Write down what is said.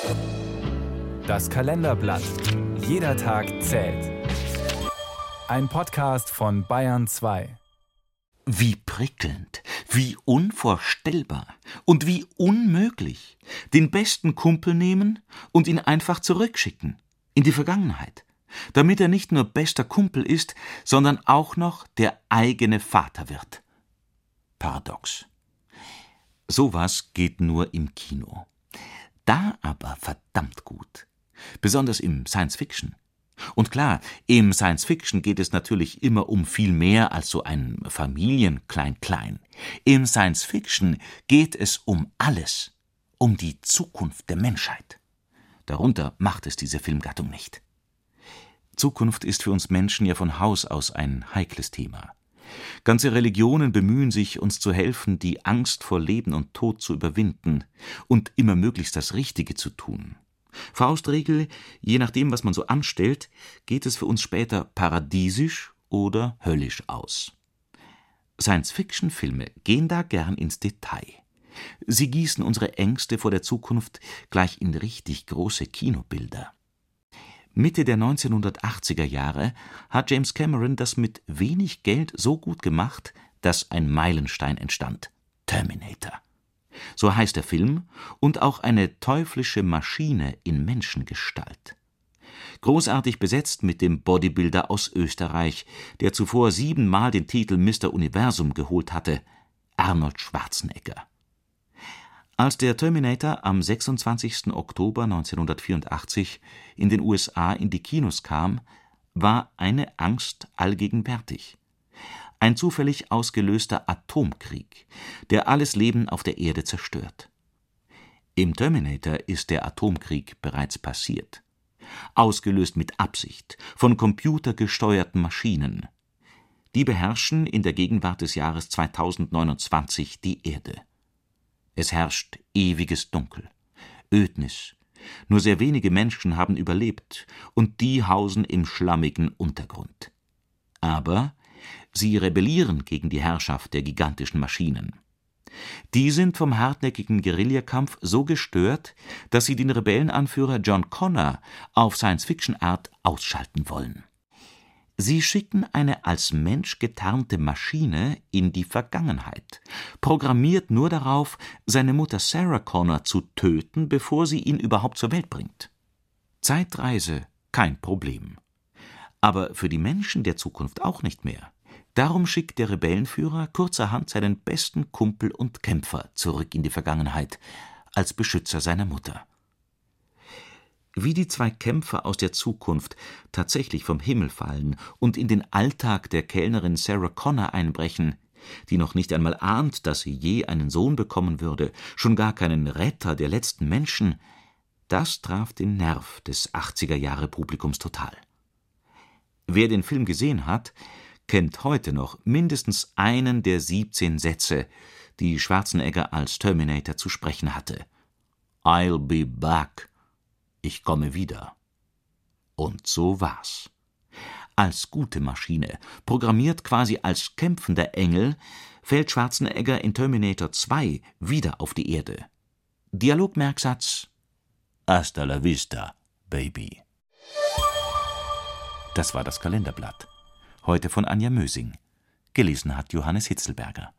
Das Kalenderblatt. Jeder Tag zählt. Ein Podcast von Bayern 2. Wie prickelnd, wie unvorstellbar und wie unmöglich. Den besten Kumpel nehmen und ihn einfach zurückschicken. In die Vergangenheit. Damit er nicht nur bester Kumpel ist, sondern auch noch der eigene Vater wird. Paradox. Sowas geht nur im Kino. Da aber verdammt gut. Besonders im Science-Fiction. Und klar, im Science-Fiction geht es natürlich immer um viel mehr als so ein Familien-Klein-Klein. Im Science-Fiction geht es um alles. Um die Zukunft der Menschheit. Darunter macht es diese Filmgattung nicht. Zukunft ist für uns Menschen ja von Haus aus ein heikles Thema. Ganze Religionen bemühen sich, uns zu helfen, die Angst vor Leben und Tod zu überwinden und immer möglichst das Richtige zu tun. Faustregel, je nachdem, was man so anstellt, geht es für uns später paradiesisch oder höllisch aus. Science-Fiction-Filme gehen da gern ins Detail. Sie gießen unsere Ängste vor der Zukunft gleich in richtig große Kinobilder. Mitte der 1980er Jahre hat James Cameron das mit wenig Geld so gut gemacht, dass ein Meilenstein entstand: Terminator. So heißt der Film und auch eine teuflische Maschine in Menschengestalt. Großartig besetzt mit dem Bodybuilder aus Österreich, der zuvor 7-mal den Titel Mr. Universum geholt hatte, Arnold Schwarzenegger. Als der Terminator am 26. Oktober 1984 in den USA in die Kinos kam, war eine Angst allgegenwärtig. Ein zufällig ausgelöster Atomkrieg, der alles Leben auf der Erde zerstört. Im Terminator ist der Atomkrieg bereits passiert. Ausgelöst mit Absicht, von computergesteuerten Maschinen. Die beherrschen in der Gegenwart des Jahres 2029 die Erde. Es herrscht ewiges Dunkel, Ödnis. Nur sehr wenige Menschen haben überlebt, und die hausen im schlammigen Untergrund. Aber sie rebellieren gegen die Herrschaft der gigantischen Maschinen. Die sind vom hartnäckigen Guerillakampf so gestört, dass sie den Rebellenanführer John Connor auf Science-Fiction-Art ausschalten wollen. Sie schicken eine als Mensch getarnte Maschine in die Vergangenheit, programmiert nur darauf, seine Mutter Sarah Connor zu töten, bevor sie ihn überhaupt zur Welt bringt. Zeitreise kein Problem. Aber für die Menschen der Zukunft auch nicht mehr. Darum schickt der Rebellenführer kurzerhand seinen besten Kumpel und Kämpfer zurück in die Vergangenheit, als Beschützer seiner Mutter. Wie die zwei Kämpfer aus der Zukunft tatsächlich vom Himmel fallen und in den Alltag der Kellnerin Sarah Connor einbrechen, die noch nicht einmal ahnt, dass sie je einen Sohn bekommen würde, schon gar keinen Retter der letzten Menschen, das traf den Nerv des 80er-Jahre-Publikums total. Wer den Film gesehen hat, kennt heute noch mindestens einen der 17 Sätze, die Schwarzenegger als Terminator zu sprechen hatte. I'll be back. Ich komme wieder. Und so war's. Als gute Maschine, programmiert quasi als kämpfender Engel, fällt Schwarzenegger in Terminator 2 wieder auf die Erde. Dialogmerksatz: Hasta la vista, baby. Das war das Kalenderblatt. Heute von Anja Mösing. Gelesen hat Johannes Hitzelberger.